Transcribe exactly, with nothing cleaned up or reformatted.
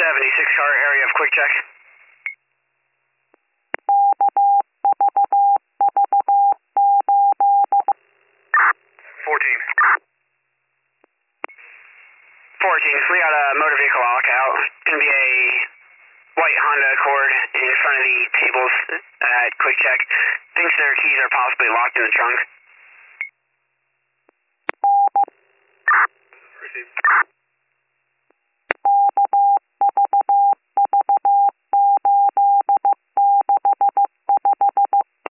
seventy-six car area of quick check. fourteen. fourteen, we got a motor vehicle lockout. Gonna be a white Honda Accord in front of the tables at quick check. Thinks their keys are possibly locked in the trunk. Received.